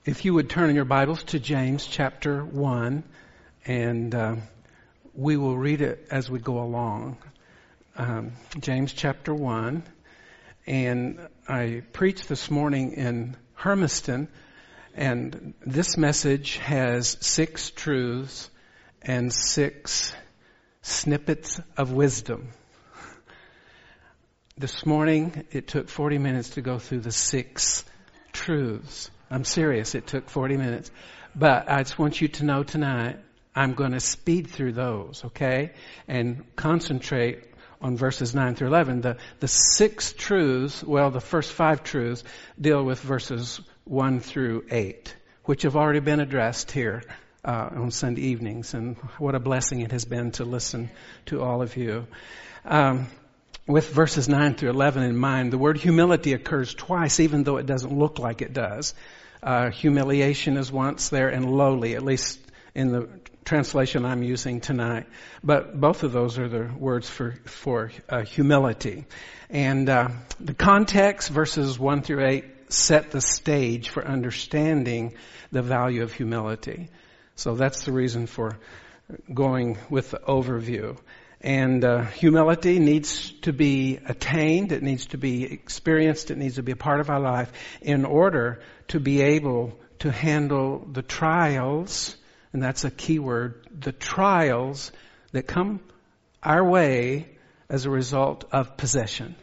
If you would turn in your Bibles to James chapter 1, and we will read it as we go along. James chapter 1, and I preached this morning in Hermiston, and this message has 6 truths and 6 snippets of wisdom. This morning, it took 40 minutes to go through the 6 truths. I'm serious, it took 40 minutes. But I just want you to know tonight, I'm going to speed through those, okay? And concentrate on verses 9 through 11. The 6 truths, well, the first 5 truths deal with verses 1 through 8, which have already been addressed here on Sunday evenings. And what a blessing it has been to listen to all of you. With verses 9 through 11 in mind, the word humility occurs twice, even though it doesn't look like it does. Humiliation is once there, and lowly, at least in the translation I'm using tonight. But both of those are the words for humility. And the context, verses 1 through 8, set the stage for understanding the value of humility. So that's the reason for going with the overview. And humility needs to be attained, it needs to be experienced, it needs to be a part of our life in order to be able to handle the trials, and that's a key word, the trials that come our way as a result of possession.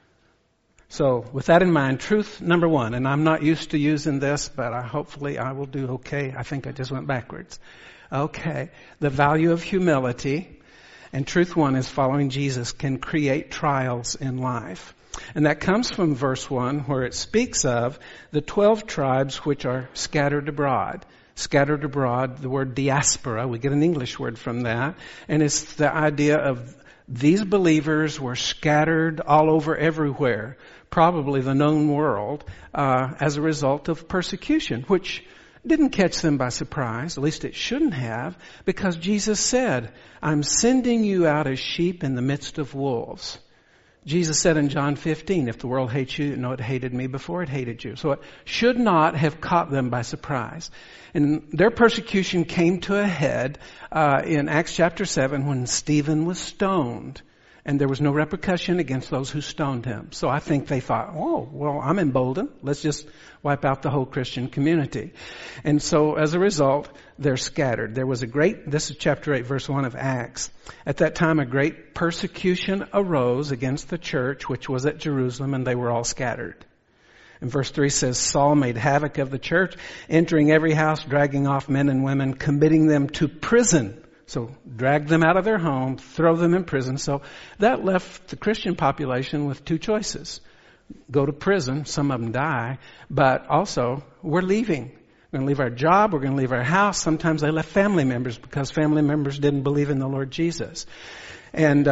So with that in mind, truth number 1, and I'm not used to using this, but hopefully I will do okay. I think I just went backwards. Okay, the value of humility. And truth 1 is following Jesus can create trials in life. And that comes from verse 1 where it speaks of the 12 tribes which are scattered abroad. Scattered abroad, the word diaspora, we get an English word from that. And it's the idea of these believers were scattered all over everywhere, probably the known world, as a result of persecution, which didn't catch them by surprise, at least it shouldn't have, because Jesus said, I'm sending you out as sheep in the midst of wolves. Jesus said in John 15, if the world hates you, know it hated me before it hated you. So it should not have caught them by surprise. And their persecution came to a head in Acts chapter 7 when Stephen was stoned. And there was no repercussion against those who stoned him. So I think they thought, oh, well, I'm emboldened. Let's just wipe out the whole Christian community. And so as a result, they're scattered. There was this is chapter 8, verse 1 of Acts. At that time, a great persecution arose against the church, which was at Jerusalem, and they were all scattered. And verse 3 says, Saul made havoc of the church, entering every house, dragging off men and women, committing them to prison. So drag them out of their home, throw them in prison. So that left the Christian population with 2 choices. Go to prison, some of them die, but also we're leaving. We're going to leave our job, we're going to leave our house. Sometimes they left family members because family members didn't believe in the Lord Jesus. And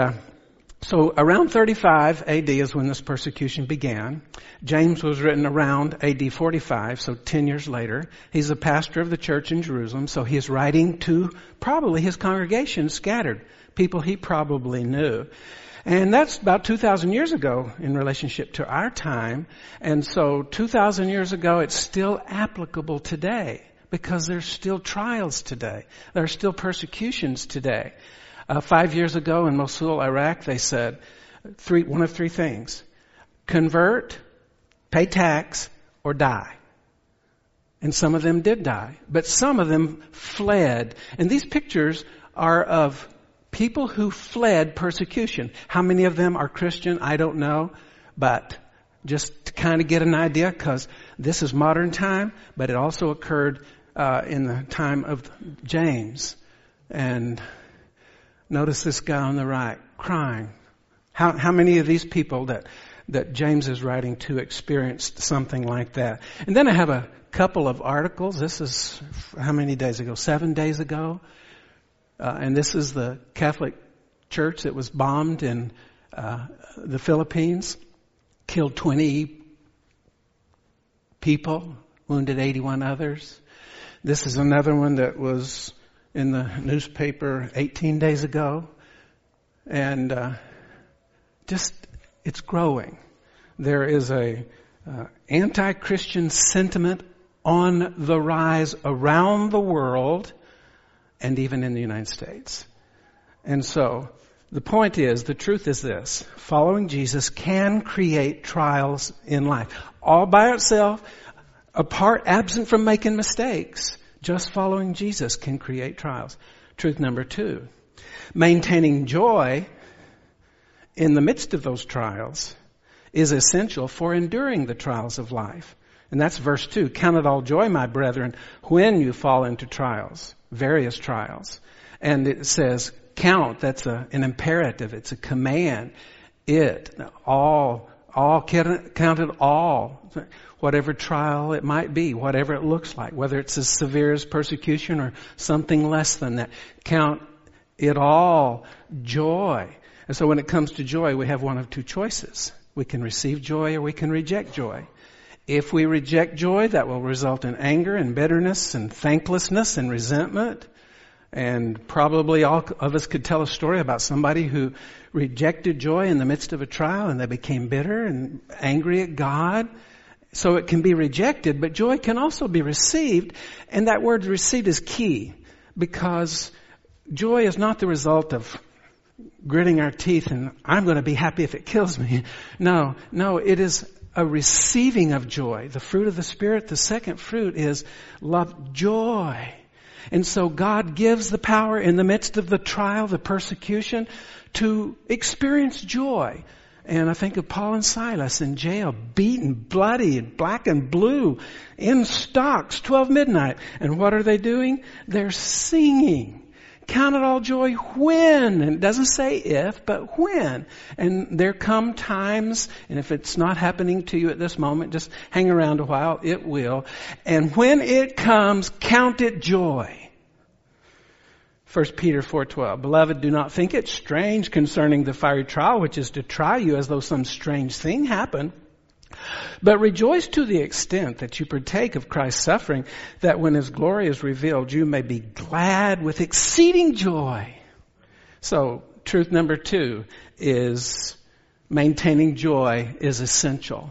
so around 35 AD is when this persecution began. James was written around AD 45, so 10 years later. He's a pastor of the church in Jerusalem, so he's writing to probably his congregation scattered, people he probably knew. And that's about 2,000 years ago in relationship to our time. And so 2,000 years ago, it's still applicable today because there's still trials today. There are still persecutions today. 5 years ago in Mosul, Iraq, they said one of 3 things. Convert, pay tax, or die. And some of them did die. But some of them fled. And these pictures are of people who fled persecution. How many of them are Christian? I don't know. But just to kind of get an idea, because this is modern time, but it also occurred in the time of James. And notice this guy on the right, crying. How many of these people that James is writing to experienced something like that? And then I have a couple of articles. This is how many days ago? 7 days ago. And this is the Catholic Church that was bombed in the Philippines. Killed 20 people, wounded 81 others. This is another one that was in the newspaper 18 days ago. And it's growing. There is a anti-Christian sentiment on the rise around the world and even in the United States. And so, the point is, the truth is this: following Jesus can create trials in life. All by itself, apart, absent from making mistakes, just following Jesus can create trials. Truth number 2, maintaining joy in the midst of those trials is essential for enduring the trials of life. And that's verse 2. Count it all joy, my brethren, when you fall into trials, various trials. And it says, count, that's an imperative. It's a command. Count it all. Whatever trial it might be, whatever it looks like, whether it's as severe as persecution or something less than that. Count it all joy. And so when it comes to joy, we have one of two choices. We can receive joy or we can reject joy. If we reject joy, that will result in anger and bitterness and thanklessness and resentment. And probably all of us could tell a story about somebody who rejected joy in the midst of a trial and they became bitter and angry at God. So it can be rejected, but joy can also be received. And that word received is key, because joy is not the result of gritting our teeth and I'm going to be happy if it kills me. No, it is a receiving of joy. The fruit of the Spirit, the second fruit is love, joy. And so God gives the power in the midst of the trial, the persecution, to experience joy. And I think of Paul and Silas in jail, beaten, bloody, black and blue, in stocks, 12 midnight. And what are they doing? They're singing. Count it all joy when. And it doesn't say if, but when. And there come times, and if it's not happening to you at this moment, just hang around a while. It will. And when it comes, count it joy. 1 Peter 4:12. Beloved, do not think it strange concerning the fiery trial, which is to try you as though some strange thing happened. But rejoice to the extent that you partake of Christ's suffering, that when His glory is revealed, you may be glad with exceeding joy. So, truth number 2 is maintaining joy is essential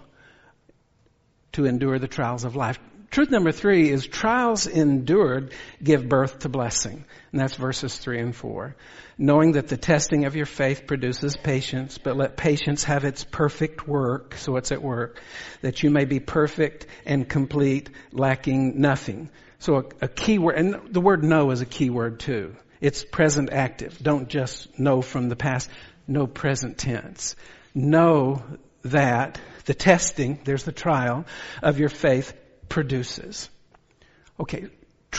to endure the trials of life. Truth number 3 is trials endured give birth to blessing. And that's verses 3 and 4. Knowing that the testing of your faith produces patience, but let patience have its perfect work. So it's at work. That you may be perfect and complete, lacking nothing. So a key word, and the word know is a key word too. It's present active. Don't just know from the past. Know present tense. Know that the testing, there's the trial, of your faith produces. Okay,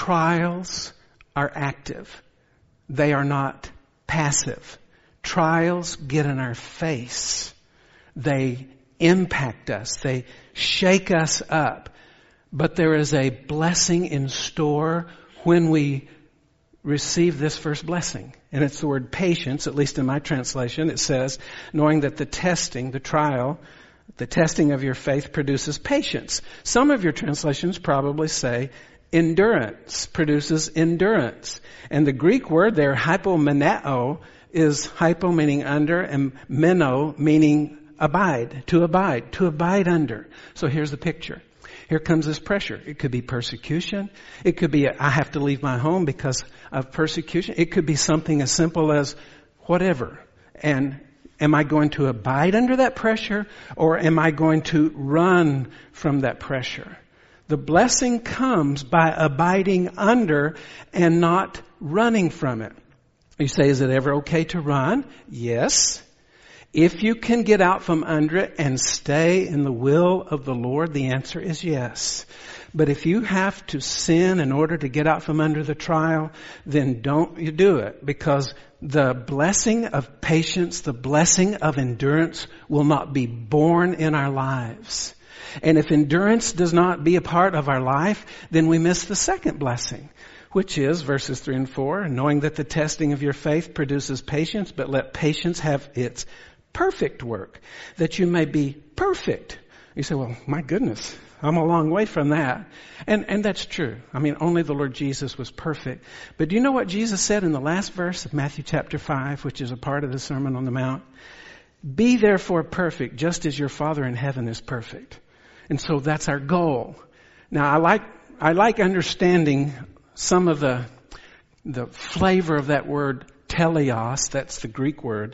trials are active. They are not passive. Trials get in our face. They impact us. They shake us up. But there is a blessing in store when we receive this first blessing. And it's the word patience, at least in my translation. It says, knowing that the testing, the trial, the testing of your faith produces patience. Some of your translations probably say endurance produces endurance. And the Greek word there, hypomeneo, is hypo meaning under and meno meaning abide, to abide under. So here's the picture. Here comes this pressure. It could be persecution. It could be I have to leave my home because of persecution. It could be something as simple as whatever. And am I going to abide under that pressure, or am I going to run from that pressure? The blessing comes by abiding under and not running from it. You say, is it ever okay to run? Yes. If you can get out from under it and stay in the will of the Lord, the answer is yes. But if you have to sin in order to get out from under the trial, then don't you do it, because the blessing of patience, the blessing of endurance will not be born in our lives. And if endurance does not be a part of our life, then we miss the second blessing, which is verses 3 and 4, knowing that the testing of your faith produces patience, but let patience have its perfect work, that you may be perfect. You say, well, my goodness, I'm a long way from that. And that's true. I mean, only the Lord Jesus was perfect. But do you know what Jesus said in the last verse of Matthew chapter 5, which is a part of the Sermon on the Mount? Be therefore perfect, just as your Father in heaven is perfect. And so that's our goal. Now, I like understanding some of the flavor of that word teleos. That's the Greek word.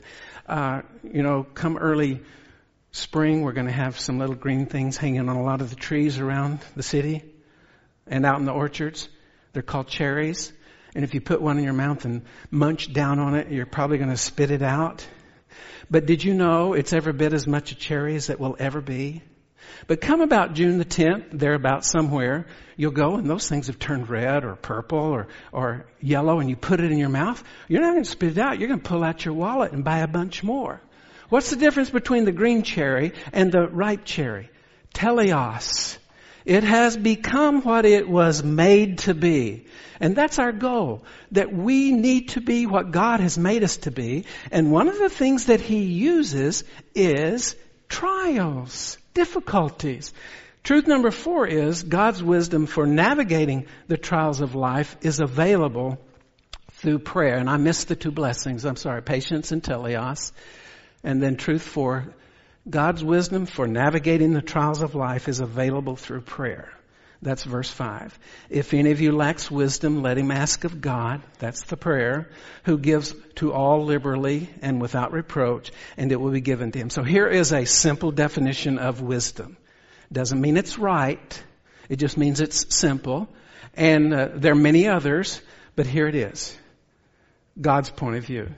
Come early spring, we're going to have some little green things hanging on a lot of the trees around the city and out in the orchards. They're called cherries. And if you put one in your mouth and munch down on it, you're probably going to spit it out. But did you know it's every bit as much a cherry as it will ever be? But come about June the 10th, thereabout somewhere, you'll go and those things have turned red or purple or yellow, and you put it in your mouth. You're not going to spit it out. You're going to pull out your wallet and buy a bunch more. What's the difference between the green cherry and the ripe cherry? Teleos. It has become what it was made to be. And that's our goal, that we need to be what God has made us to be. And one of the things that He uses is trials, difficulties. Truth number 4 is God's wisdom for navigating the trials of life is available through prayer. And I missed the 2 blessings. I'm sorry, patience and teleos. And then truth 4, God's wisdom for navigating the trials of life is available through prayer. That's verse 5. If any of you lacks wisdom, let him ask of God. That's the prayer. Who gives to all liberally and without reproach, and it will be given to him. So here is a simple definition of wisdom. Doesn't mean it's right. It just means it's simple. And there are many others, but here it is. God's point of view.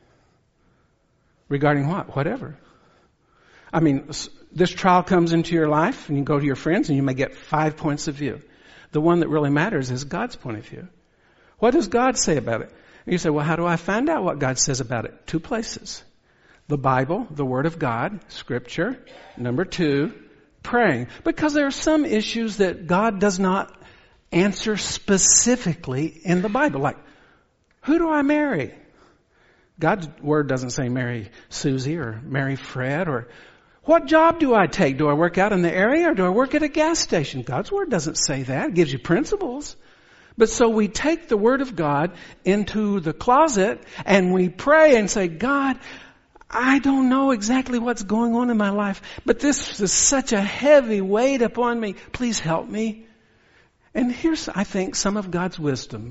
Regarding what? Whatever. I mean, this trial comes into your life and you go to your friends and you may get 5 points of view. The one that really matters is God's point of view. What does God say about it? And you say, well, how do I find out what God says about it? 2 places. The Bible, the Word of God, Scripture. Number 2, praying. Because there are some issues that God does not answer specifically in the Bible. Like, who do I marry? God's Word doesn't say marry Susie or marry Fred or what job do I take? Do I work out in the area or do I work at a gas station? God's Word doesn't say that. It gives you principles. But so we take the Word of God into the closet and we pray and say, God, I don't know exactly what's going on in my life, but this is such a heavy weight upon me. Please help me. And here's, I think, some of God's wisdom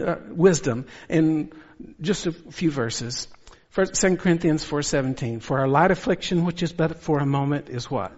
in just a few verses. 2 Corinthians 4:17. For our light affliction, which is but for a moment, is what?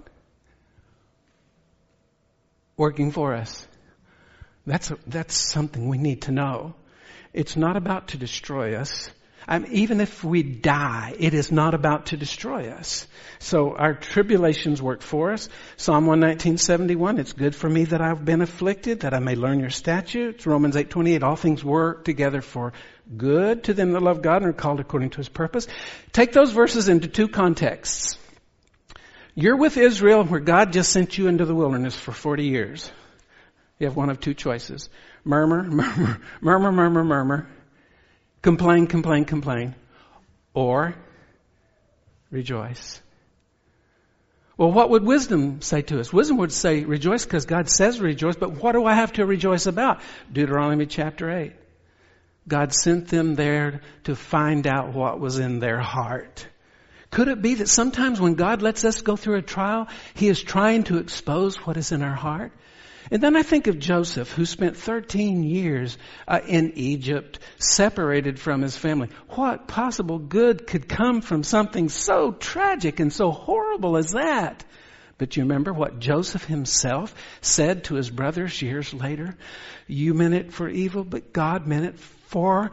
Working for us. That's something we need to know. It's not about to destroy us. Even if we die, it is not about to destroy us. So our tribulations work for us. Psalm 119:71, it's good for me that I've been afflicted, that I may learn your statutes. Romans 8:28, all things work together for good to them that love God and are called according to His purpose. Take those verses into 2 contexts. You're with Israel where God just sent you into the wilderness for 40 years. You have one of 2 choices. Murmur, murmur, murmur, murmur, murmur. Complain, complain, complain. Or rejoice. Well, what would wisdom say to us? Wisdom would say rejoice because God says rejoice, but what do I have to rejoice about? Deuteronomy chapter 8. God sent them there to find out what was in their heart. Could it be that sometimes when God lets us go through a trial, He is trying to expose what is in our heart? And then I think of Joseph, who spent 13 years in Egypt, separated from his family. What possible good could come from something so tragic and so horrible as that? But you remember what Joseph himself said to his brothers years later? You meant it for evil, but God meant it for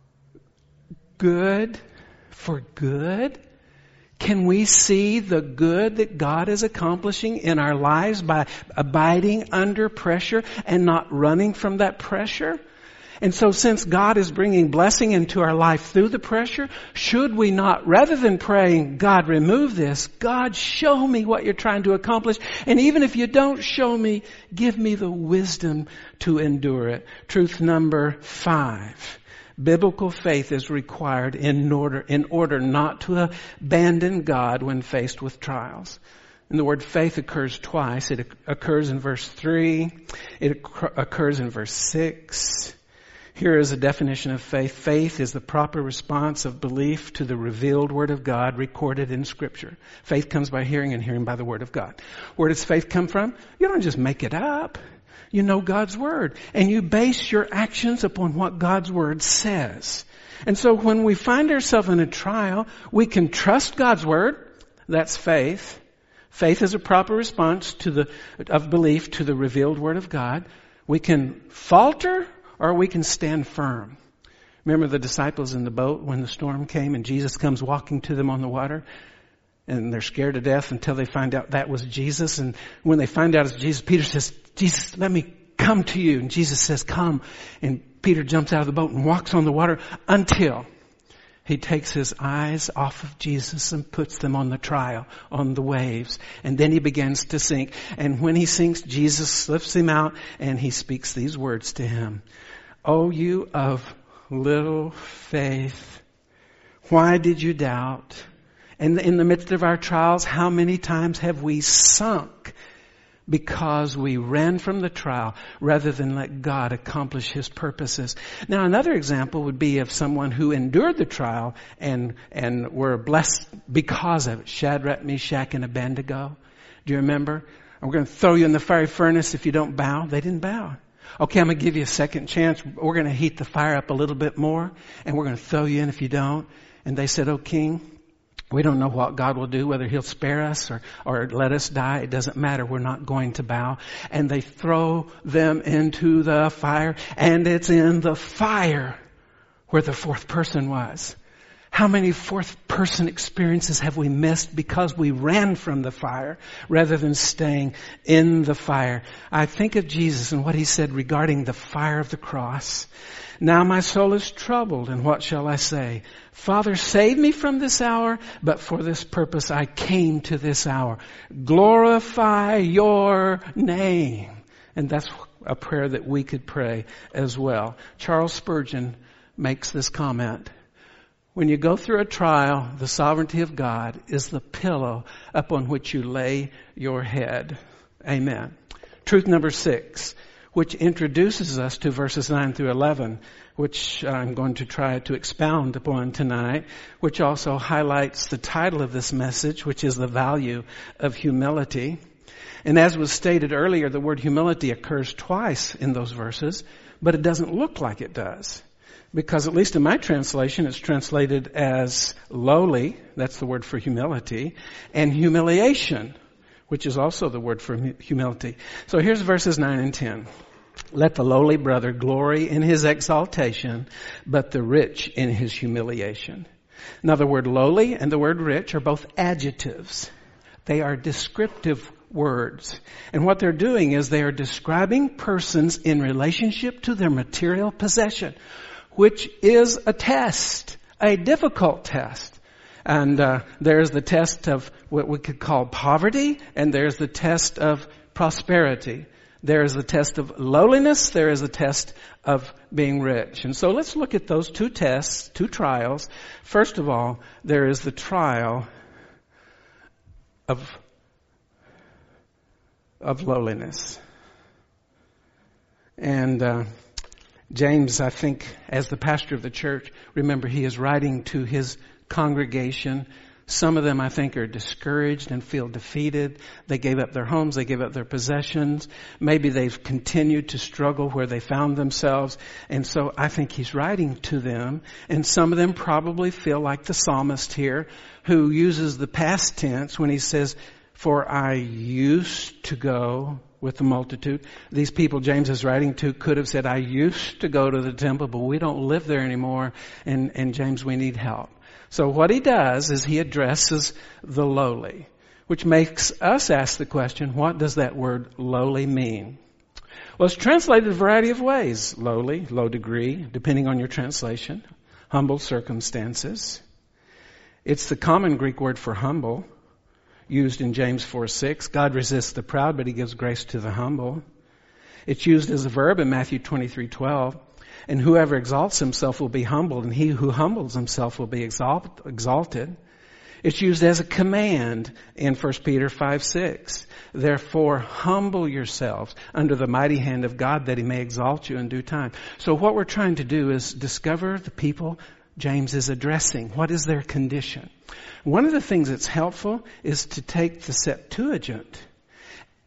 good. For good. Can we see the good that God is accomplishing in our lives by abiding under pressure and not running from that pressure? And so since God is bringing blessing into our life through the pressure, should we not, rather than praying, God, remove this, God, show me what you're trying to accomplish. And even if you don't show me, give me the wisdom to endure it. Truth number 5. Biblical faith is required in order not to abandon God when faced with trials. And the word faith occurs twice. It occurs in verse 3. It occurs in verse 6. Here is a definition of faith. Faith is the proper response of belief to the revealed Word of God recorded in Scripture. Faith comes by hearing and hearing by the Word of God. Where does faith come from? You don't just make it up. You know God's Word. And you base your actions upon what God's Word says. And so when we find ourselves in a trial, we can trust God's Word. That's faith. Faith is a proper response of belief to the revealed Word of God. We can falter or we can stand firm. Remember the disciples in the boat when the storm came and Jesus comes walking to them on the water? And they're scared to death until they find out that was Jesus. And when they find out it's Jesus, Peter says, Jesus, let me come to you. And Jesus says, come. And Peter jumps out of the boat and walks on the water until he takes his eyes off of Jesus and puts them on the trial, on the waves. And then he begins to sink. And when he sinks, Jesus lifts him out and he speaks these words to him. "O you of little faith, why did you doubt?" And in the midst of our trials, how many times have we sunk because we ran from the trial rather than let God accomplish His purposes? Now, another example would be of someone who endured the trial and were blessed because of it. Shadrach, Meshach, and Abednego. Do you remember? "We're going to throw you in the fiery furnace if you don't bow." They didn't bow. "Okay, I'm going to give you a second chance. We're going to heat the fire up a little bit more, and we're going to throw you in if you don't." And they said, "Oh, King, we don't know what God will do, whether He'll spare us or let us die. It doesn't matter. We're not going to bow." And they throw them into the fire, and it's in the fire where the fourth person was. How many fourth person experiences have we missed because we ran from the fire rather than staying in the fire? I think of Jesus and what He said regarding the fire of the cross. "Now my soul is troubled, and what shall I say? Father, save me from this hour, but for this purpose I came to this hour. Glorify your name." And that's a prayer that we could pray as well. Charles Spurgeon makes this comment. When you go through a trial, the sovereignty of God is the pillow upon which you lay your head. Amen. Truth number 6, which introduces us to verses 9 through 11, which I'm going to try to expound upon tonight, which also highlights the title of this message, which is the value of humility. And as was stated earlier, the word humility occurs twice in those verses, but it doesn't look like it does. Because at least in my translation, it's translated as lowly, that's the word for humility, and humiliation, which is also the word for humility. So here's verses 9 and 10. "Let the lowly brother glory in his exaltation, but the rich in his humiliation." Now the word lowly and the word rich are both adjectives. They are descriptive words. And what they're doing is they are describing persons in relationship to their material possession, which is a test, a difficult test. And there's the test of what we could call poverty, and there's the test of prosperity. There is the test of lowliness, there is the test of being rich. And so let's look at those two tests, two trials. First of all, there is the trial of lowliness. And James, I think, as the pastor of the church, remember he is writing to his congregation. Some of them, I think, are discouraged and feel defeated. They gave up their homes. They gave up their possessions. Maybe they've continued to struggle where they found themselves. And so I think he's writing to them. And some of them probably feel like the psalmist here, who uses the past tense when he says, "For I used to go with the multitude." These people James is writing to could have said, "I used to go to the temple, but we don't live there anymore. And James, we need help." So what he does is he addresses the lowly, which makes us ask the question, what does that word lowly mean? Well, it's translated a variety of ways. Lowly, low degree, depending on your translation. Humble circumstances. It's the common Greek word for humble, used in James 4:6. God resists the proud, but He gives grace to the humble. It's used as a verb in Matthew 23:12. And whoever exalts himself will be humbled, and he who humbles himself will be exalted. It's used as a command in 1 Peter 5:6. "Therefore humble yourselves under the mighty hand of God, that He may exalt you in due time." So what we're trying to do is discover the people James is addressing. What is their condition? One of the things that's helpful is to take the Septuagint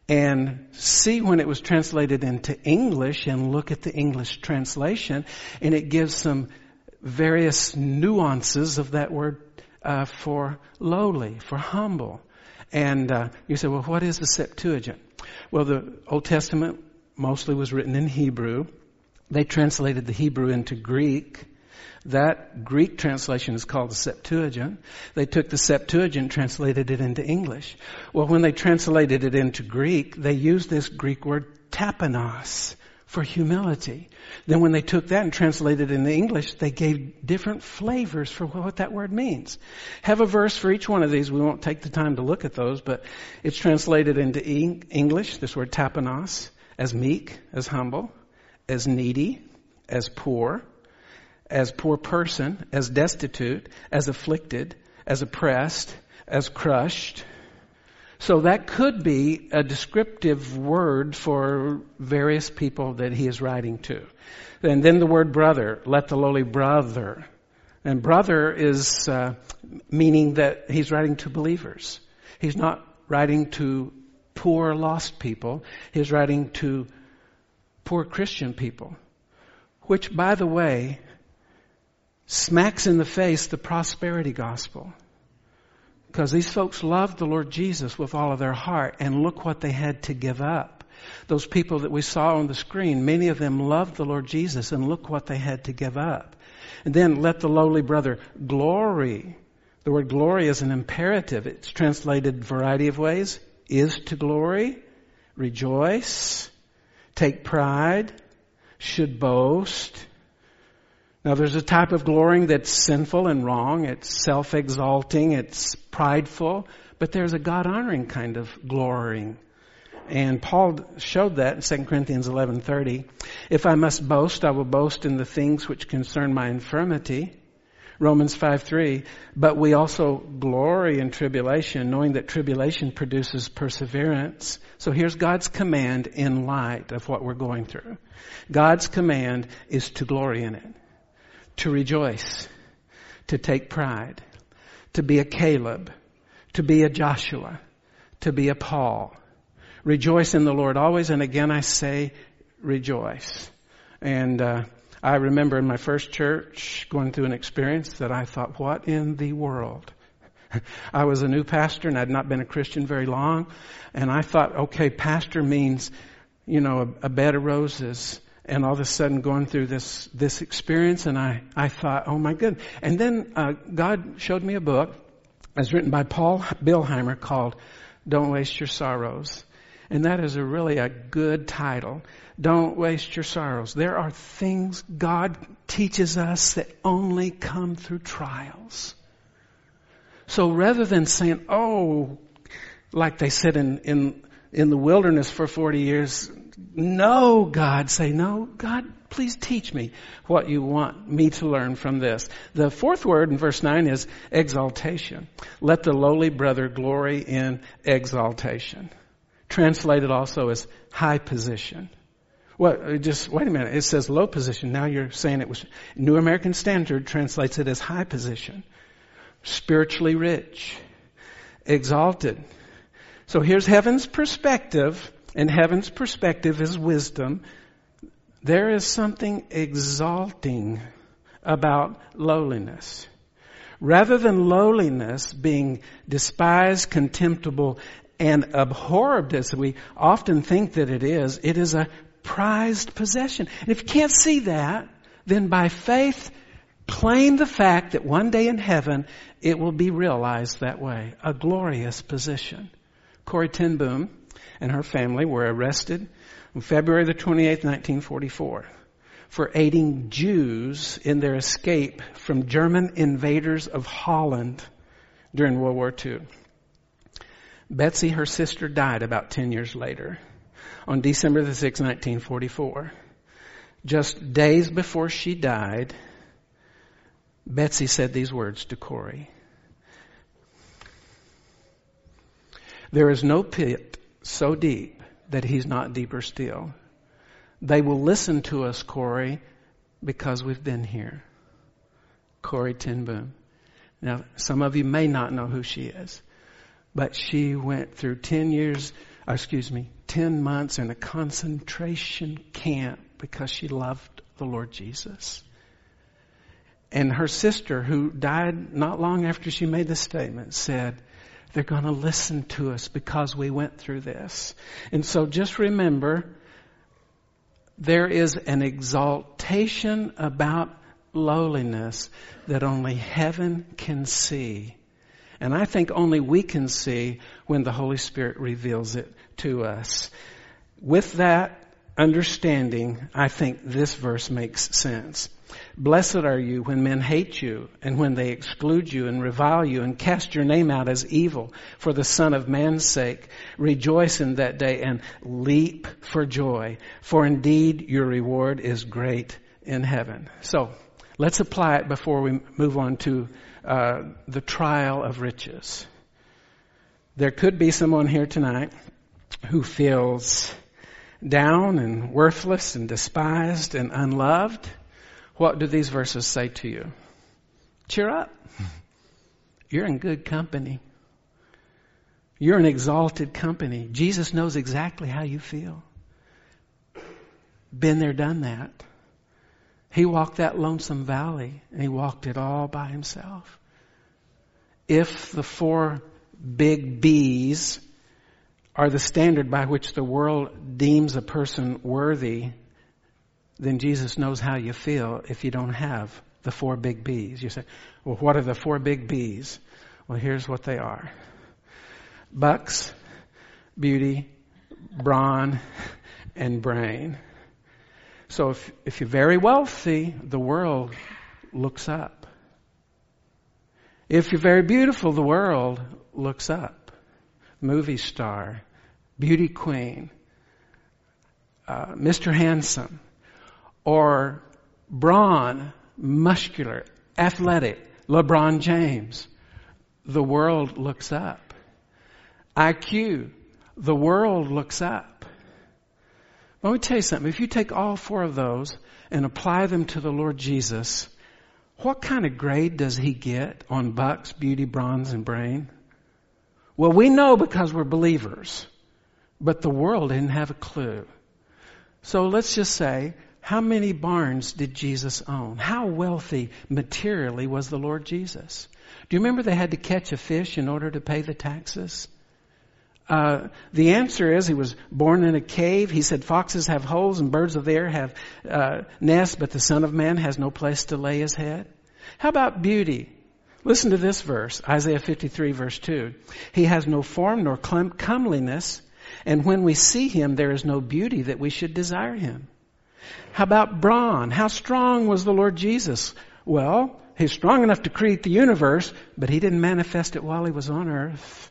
and see when it was translated into English and look at the English translation, and it gives some various nuances of that word for lowly, for humble. And you say, well, what is the Septuagint? Well, the Old Testament mostly was written in Hebrew. They translated the Hebrew into Greek. That Greek translation is called the Septuagint. They took the Septuagint and translated it into English. Well, when they translated it into Greek, they used this Greek word tapanos for humility. Then when they took that and translated it into English, they gave different flavors for what that word means. Have a verse for each one of these. We won't take the time to look at those, but it's translated into English, this word tapanos, as meek, as humble, as needy, as poor person, as destitute, as afflicted, as oppressed, as crushed. So that could be a descriptive word for various people that he is writing to. And then the word brother, let the lowly brother. And brother is meaning that he's writing to believers. He's not writing to poor lost people. He's writing to poor Christian people. Which, by the way, smacks in the face the prosperity gospel. Because these folks loved the Lord Jesus with all of their heart, and look what they had to give up. Those people that we saw on the screen, many of them loved the Lord Jesus, and look what they had to give up. And then let the lowly brother glory. The word glory is an imperative. It's translated a variety of ways. Is to glory, rejoice, take pride, should boast. Now there's a type of glorying that's sinful and wrong. It's self-exalting. It's prideful. But there's a God-honoring kind of glorying. And Paul showed that in 2 Corinthians 11:30. If I must boast, I will boast in the things which concern my infirmity. Romans 5:3. But we also glory in tribulation, knowing that tribulation produces perseverance. So here's God's command in light of what we're going through. God's command is to glory in it. To rejoice, to take pride, to be a Caleb, to be a Joshua, to be a Paul. Rejoice in the Lord always, and again I say rejoice. And I remember in my first church going through an experience that I thought, what in the world? I was a new pastor and I'd not been a Christian very long, and I thought, okay, pastor means, a bed of roses. And all of a sudden going through this experience, and I thought, oh my goodness. And then God showed me a book. It was written by Paul Bilheimer called Don't Waste Your Sorrows. And that is really a good title. Don't waste your sorrows. There are things God teaches us that only come through trials. So rather than saying, oh, like they said in the wilderness for 40 years, no, God, say, no, God, please teach me what you want me to learn from this. The fourth word in verse 9 is exaltation. Let the lowly brother glory in exaltation. Translated also as high position. Well, just wait a minute. It says low position. Now you're saying it was New American Standard translates it as high position. Spiritually rich. Exalted. So here's heaven's perspective. And heaven's perspective is wisdom. There is something exalting about lowliness. Rather than lowliness being despised, contemptible, and abhorred as we often think that it is a prized possession. And if you can't see that, then by faith, claim the fact that one day in heaven, it will be realized that way. A glorious position. Corrie ten Boom and her family were arrested on February the 28th, 1944 for aiding Jews in their escape from German invaders of Holland during World War II. Betsy, her sister, died about 10 years later on December the 6th, 1944. Just days before she died, Betsy said these words to Corrie. There is no pit so deep that he's not deeper still. They will listen to us, Corrie, because we've been here. Corrie ten Boom. Now, some of you may not know who she is, but she went through 10 years 10 months in a concentration camp because she loved the Lord Jesus. And her sister, who died not long after she made the statement, said, they're going to listen to us because we went through this. And so just remember, there is an exaltation about lowliness that only heaven can see. And I think only we can see when the Holy Spirit reveals it to us. With that understanding, I think this verse makes sense. Blessed are you when men hate you and when they exclude you and revile you and cast your name out as evil for the Son of Man's sake. Rejoice in that day and leap for joy, for indeed your reward is great in heaven. So let's apply it before we move on to the trial of riches. There could be someone here tonight who feels down and worthless and despised and unloved. What do these verses say to you? Cheer up. You're in good company. You're in exalted company. Jesus knows exactly how you feel. Been there, done that. He walked that lonesome valley, and he walked it all by himself. If the 4 big B's are the standard by which the world deems a person worthy, then Jesus knows how you feel if you don't have the 4 big B's. You say, well, what are the 4 big B's? Well, here's what they are. Bucks, beauty, brawn, and brain. So if you're very wealthy, the world looks up. If you're very beautiful, the world looks up. Movie star, beauty queen, Mr. Handsome, or brawn, muscular, athletic, LeBron James. The world looks up. IQ, the world looks up. Let me tell you something. If you take all 4 of those and apply them to the Lord Jesus, what kind of grade does he get on bucks, beauty, bronze, and brain? Well, we know because we're believers, but the world didn't have a clue. So let's just say, how many barns did Jesus own? How wealthy materially was the Lord Jesus? Do you remember they had to catch a fish in order to pay the taxes? The answer is he was born in a cave. He said foxes have holes and birds of the air have nests, but the Son of Man has no place to lay his head. How about beauty? Listen to this verse, Isaiah 53 verse 2. He has no form nor comeliness, and when we see him, there is no beauty that we should desire him. How about brawn? How strong was the Lord Jesus? Well, he's strong enough to create the universe, but he didn't manifest it while he was on earth.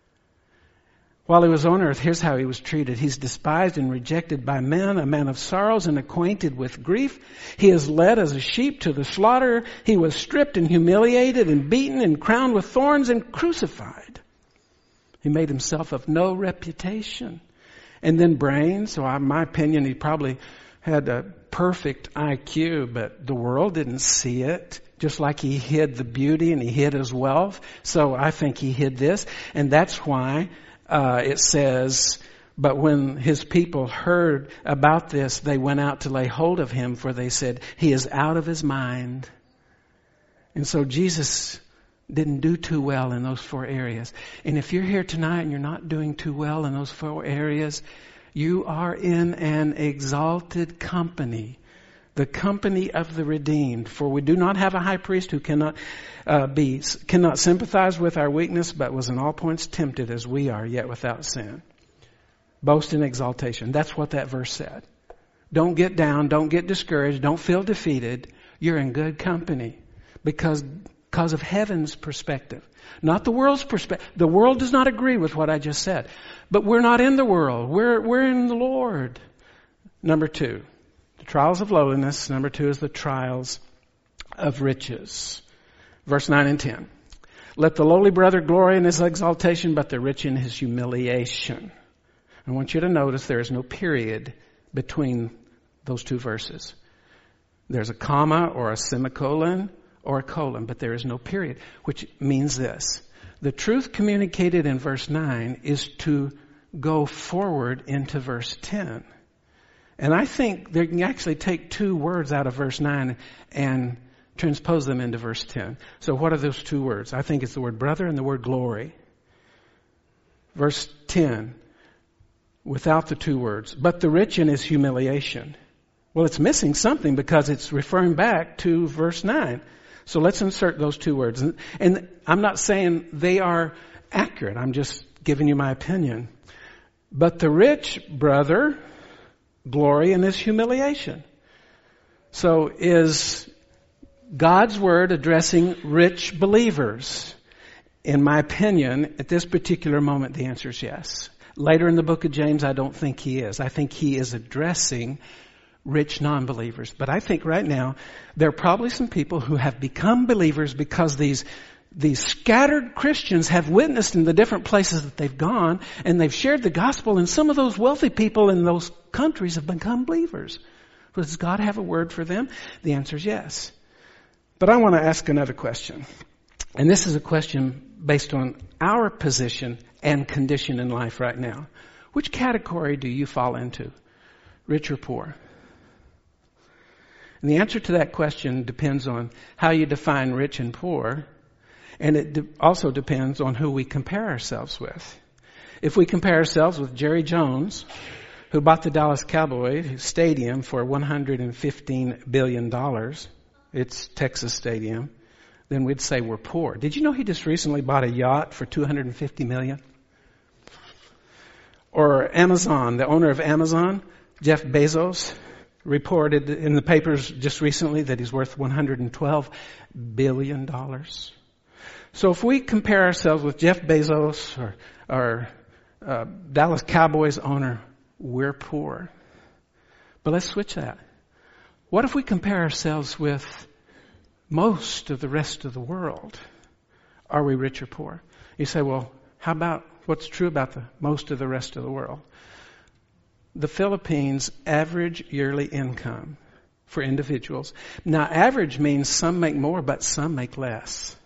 While he was on earth, here's how he was treated. He's despised and rejected by men, a man of sorrows and acquainted with grief. He is led as a sheep to the slaughter. He was stripped and humiliated and beaten and crowned with thorns and crucified. He made himself of no reputation. And then brain, so in my opinion, he probably had a perfect IQ, but the world didn't see it. Just like he hid the beauty and he hid his wealth. So I think he hid this. And that's why it says, but when his people heard about this, they went out to lay hold of him, for they said, he is out of his mind. And so Jesus didn't do too well in those 4 areas. And if you're here tonight and you're not doing too well in those 4 areas, you are in an exalted company, the company of the redeemed. For we do not have a high priest who cannot sympathize with our weakness, but was in all points tempted as we are, yet without sin. Boast in exaltation. That's what that verse said. Don't get down. Don't get discouraged. Don't feel defeated. You're in good company because of heaven's perspective, not the world's perspective. The world does not agree with what I just said, but we're not in the world. We're in the Lord. Number 2, the trials of lowliness. Number 2 is the trials of riches. Verse 9 and 10. Let the lowly brother glory in his exaltation, but the rich in his humiliation. I want you to notice there is no period between those 2 verses. There's a comma or a semicolon or a colon, but there is no period, which means this. The truth communicated in verse 9 is to go forward into verse 10. And I think they can actually take two words out of verse 9 and transpose them into verse 10. So what are those two words? I think it's the word brother and the word glory. Verse 10, without the two words, but the rich in his humiliation. Well, it's missing something because it's referring back to verse 9. So let's insert those two words. And I'm not saying they are accurate. I'm just giving you my opinion. But the rich brother, glory in his humiliation. So is God's word addressing rich believers? In my opinion, at this particular moment, the answer is yes. Later in the book of James, I don't think he is. I think he is addressing rich non-believers. But I think right now, there are probably some people who have become believers because these scattered Christians have witnessed in the different places that they've gone, and they've shared the gospel, and some of those wealthy people in those countries have become believers. Does God have a word for them? The answer is yes. But I want to ask another question. And this is a question based on our position and condition in life right now. Which category do you fall into? Rich or poor? And the answer to that question depends on how you define rich and poor. And it also depends on who we compare ourselves with. If we compare ourselves with Jerry Jones, who bought the Dallas Cowboys Stadium for $115 billion, it's Texas Stadium, then we'd say we're poor. Did you know he just recently bought a yacht for $250 million? Or Amazon, the owner of Amazon, Jeff Bezos, reported in the papers just recently that he's worth $112 billion. So if we compare ourselves with Jeff Bezos or Dallas Cowboys owner, we're poor. But let's switch that. What if we compare ourselves with most of the rest of the world? Are we rich or poor? You say, well, how about what's true about the most of the rest of the world? The Philippines' average yearly income for individuals. Now, average means some make more, but some make less.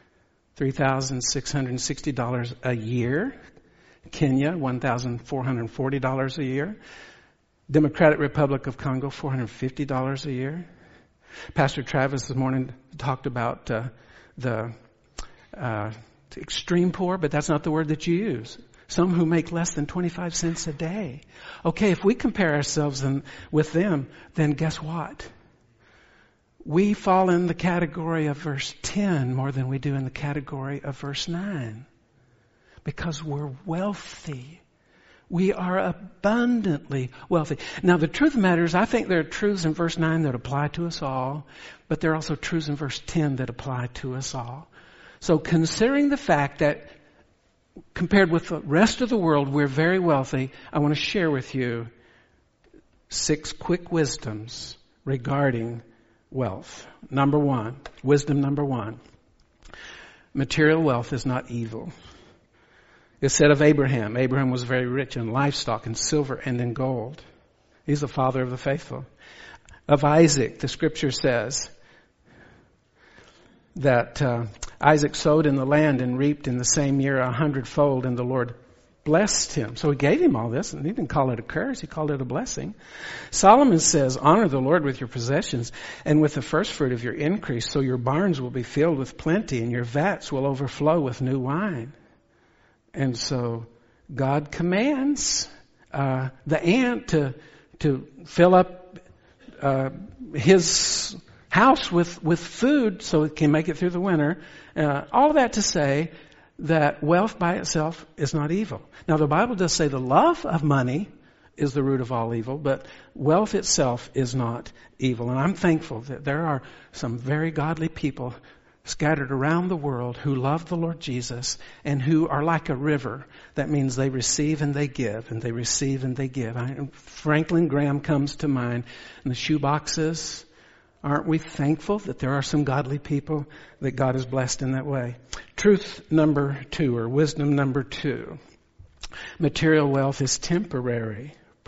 $3,660 a year. Kenya, $1,440 a year. Democratic Republic of Congo, $450 a year. Pastor Travis this morning talked about the extreme poor, but that's not the word that you use. Some who make less than 25 cents a day. Okay, if we compare ourselves with them, then guess what? We fall in the category of verse 10 more than we do in the category of verse 9. Because we're wealthy. We are abundantly wealthy. Now, the truth of the matter is, I think there are truths in verse 9 that apply to us all, but there are also truths in verse 10 that apply to us all. So considering the fact that compared with the rest of the world, we're very wealthy, I want to share with you 6 quick wisdoms regarding wealth. Number 1, wisdom number 1. Material wealth is not evil. It said of Abraham was very rich in livestock and silver and in gold. He's the father of the faithful. Of Isaac, the scripture says that Isaac sowed in the land and reaped in the same year 100-fold, and the Lord blessed him. So he gave him all this, and he didn't call it a curse, he called it a blessing. Solomon says, honor the Lord with your possessions and with the first fruit of your increase, so your barns will be filled with plenty and your vats will overflow with new wine. And so God commands the ant to fill up his house with food so it can make it through the winter. All of that to say that wealth by itself is not evil. Now, the Bible does say the love of money is the root of all evil, but wealth itself is not evil. And I'm thankful that there are some very godly people scattered around the world who love the Lord Jesus and who are like a river. That means they receive and they give, and they receive and they give. Franklin Graham comes to mind, and the shoe boxes. Aren't we thankful that there are some godly people that God has blessed in that way? Truth number 2, or wisdom number 2. Material wealth is temporary.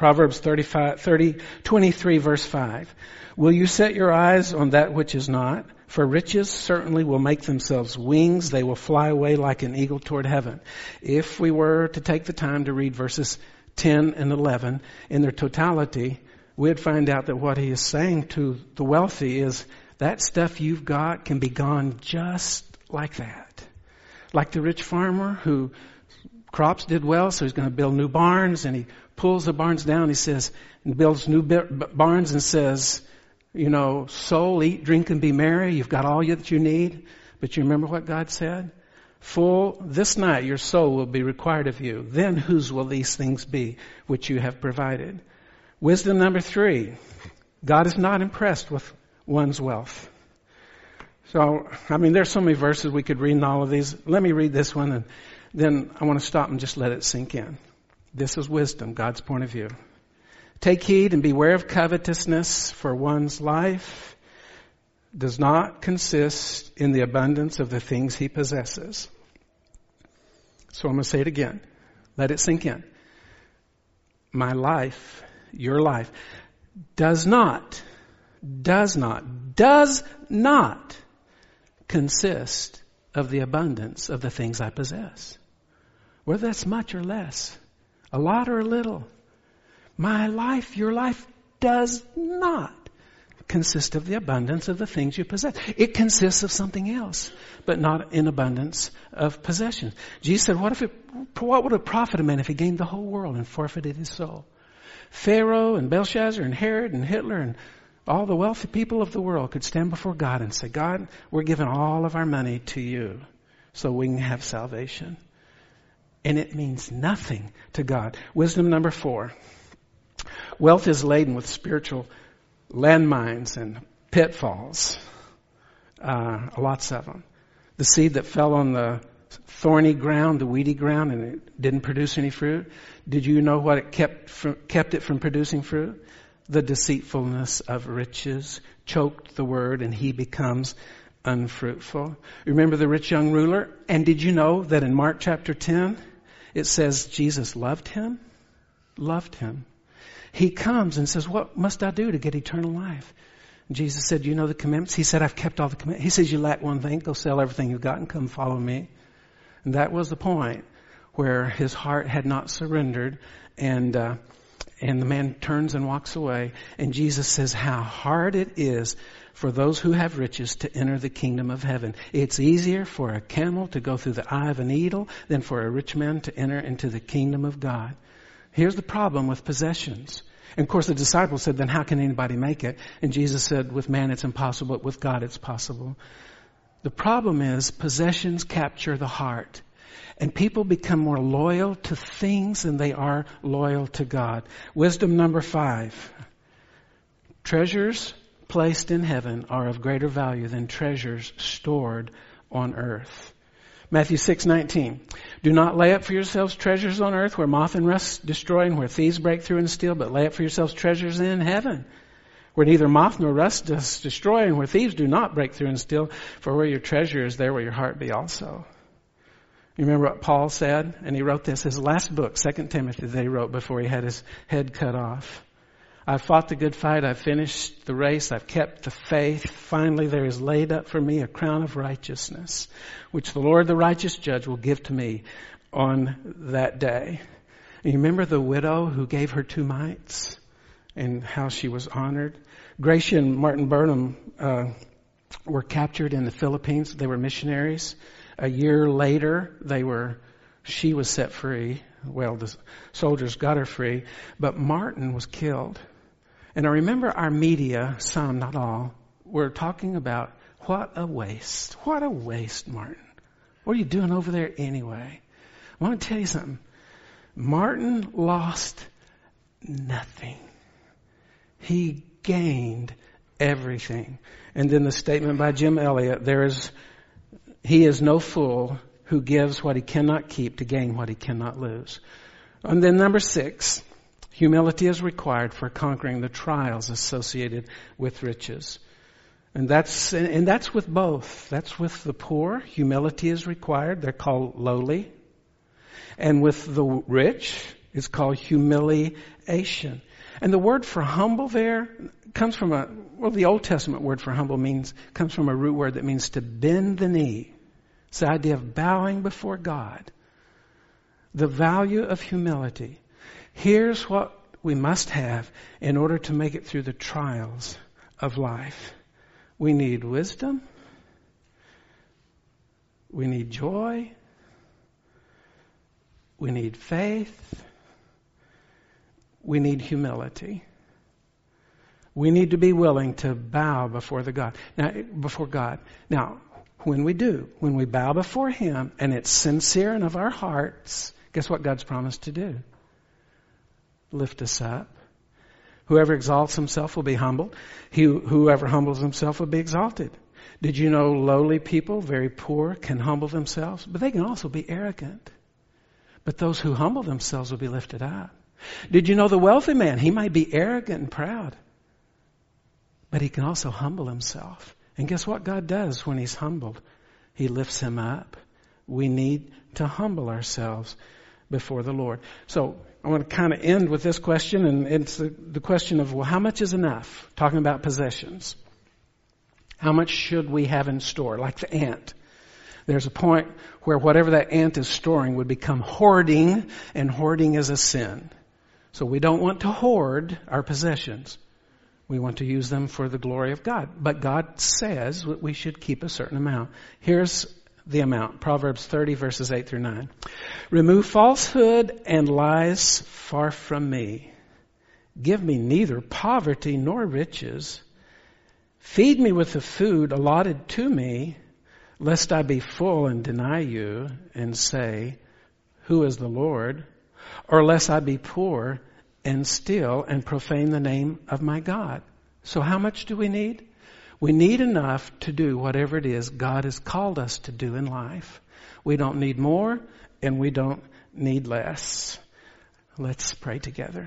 Proverbs 23 verse 5. Will you set your eyes on that which is not? For riches certainly will make themselves wings. They will fly away like an eagle toward heaven. If we were to take the time to read verses 10 and 11 in their totality, we'd find out that what he is saying to the wealthy is that stuff you've got can be gone just like that. Like the rich farmer who crops did well, so he's going to build new barns, and he pulls the barns down, he says, and builds new barns and says, you know, soul, eat, drink, and be merry. You've got all that you need. But you remember what God said? Full, this night your soul will be required of you. Then whose will these things be which you have provided? Wisdom number 3. God is not impressed with one's wealth. So, there's so many verses we could read in all of these. Let me read this one, and then I want to stop and just let it sink in. This is wisdom, God's point of view. Take heed and beware of covetousness, for one's life does not consist in the abundance of the things he possesses. So I'm going to say it again. Let it sink in. My life, your life, does not consist of the abundance of the things I possess. Whether that's much or less, a lot or a little. My life, your life, does not consist of the abundance of the things you possess. It consists of something else, but not in abundance of possessions. Jesus said, what would it profit a man if he gained the whole world and forfeited his soul? Pharaoh and Belshazzar and Herod and Hitler and all the wealthy people of the world could stand before God and say, God, we're giving all of our money to you so we can have salvation. And it means nothing to God. Wisdom number 4. Wealth is laden with spiritual landmines and pitfalls. Lots of them. The seed that fell on the thorny ground, the weedy ground, and it didn't produce any fruit. Did you know what it kept it from producing fruit? The deceitfulness of riches choked the word, and he becomes unfruitful. Remember the rich young ruler? And did you know that in Mark chapter 10, it says Jesus loved him? Loved him. He comes and says, what must I do to get eternal life? And Jesus said, you know the commandments? He said, I've kept all the commandments. He says, you lack one thing. Go sell everything you've got and come follow me. And that was the point where his heart had not surrendered, and the man turns and walks away. And Jesus says how hard it is for those who have riches to enter the kingdom of heaven. It's easier for a camel to go through the eye of a needle than for a rich man to enter into the kingdom of God. Here's the problem with possessions. And of course the disciples said, then how can anybody make it? And Jesus said, with man it's impossible, but with God it's possible. The problem is possessions capture the heart. And people become more loyal to things than they are loyal to God. Wisdom number 5. Treasures placed in heaven are of greater value than treasures stored on earth. Matthew 6:19. Do not lay up for yourselves treasures on earth where moth and rust destroy and where thieves break through and steal, but lay up for yourselves treasures in heaven where neither moth nor rust does destroy and where thieves do not break through and steal. For where your treasure is, there will your heart be also. You remember what Paul said? And he wrote this, his last book, 2 Timothy, that he wrote before he had his head cut off. I've fought the good fight. I've finished the race. I've kept the faith. Finally, there is laid up for me a crown of righteousness, which the Lord, the righteous judge, will give to me on that day. And you remember the widow who gave her 2 mites and how she was honored? Gracia and Martin Burnham were captured in the Philippines. They were missionaries. A year later, she was set free. Well, the soldiers got her free, but Martin was killed. And I remember our media, some, not all, were talking about what a waste. What a waste, Martin. What are you doing over there anyway? I want to tell you something. Martin lost nothing. He gained everything. And then the statement by Jim Elliot, he is no fool who gives what he cannot keep to gain what he cannot lose. And then number 6, humility is required for conquering the trials associated with riches. And that's with both. That's with the poor. Humility is required. They're called lowly. And with the rich, It's called humiliation. And the word for humble there comes from the Old Testament word for humble comes from a root word that means to bend the knee. It's the idea of bowing before God. The value of humility. Here's what we must have in order to make it through the trials of life. We need wisdom. We need joy. We need faith. We need humility. We need to be willing to bow before God. Now, when we bow before Him and it's sincere and of our hearts, guess what God's promised to do? Lift us up. Whoever exalts himself will be humbled. Whoever humbles himself will be exalted. Did you know lowly people, very poor, can humble themselves? But they can also be arrogant. But those who humble themselves will be lifted up. Did you know the wealthy man, he might be arrogant and proud, but he can also humble himself. And guess what God does when He's humbled? He lifts him up. We need to humble ourselves before the Lord. So I want to kind of end with this question, and it's the question of, well, how much is enough? Talking about possessions. How much should we have in store? Like the ant. There's a point where whatever that ant is storing would become hoarding, and hoarding is a sin. So we don't want to hoard our possessions. We want to use them for the glory of God. But God says that we should keep a certain amount. Here's the amount. Proverbs 30 verses 8 through 9. Remove falsehood and lies far from me. Give me neither poverty nor riches. Feed me with the food allotted to me, lest I be full and deny you and say, who is the Lord? Or lest I be poor and steal and profane the name of my God. So how much do we need? We need enough to do whatever it is God has called us to do in life. We don't need more and we don't need less. Let's pray together.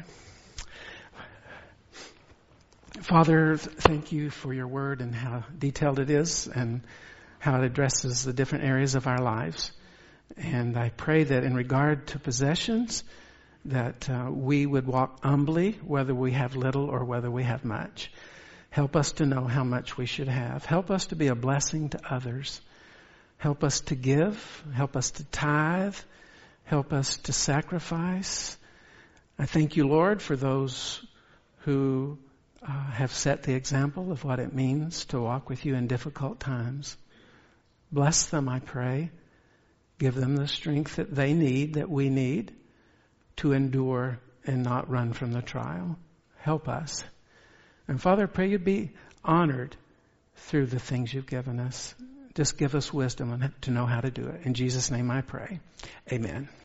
Father, thank you for your word and how detailed it is and how it addresses the different areas of our lives. And I pray that in regard to possessions, that we would walk humbly, whether we have little or whether we have much. Help us to know how much we should have. Help us to be a blessing to others. Help us to give. Help us to tithe. Help us to sacrifice. I thank you, Lord, for those who have set the example of what it means to walk with you in difficult times. Bless them, I pray. Give them the strength that they need, that we need, to endure and not run from the trial. Help us. And Father, I pray you'd be honored through the things you've given us. Just give us wisdom to know how to do it. In Jesus' name I pray. Amen.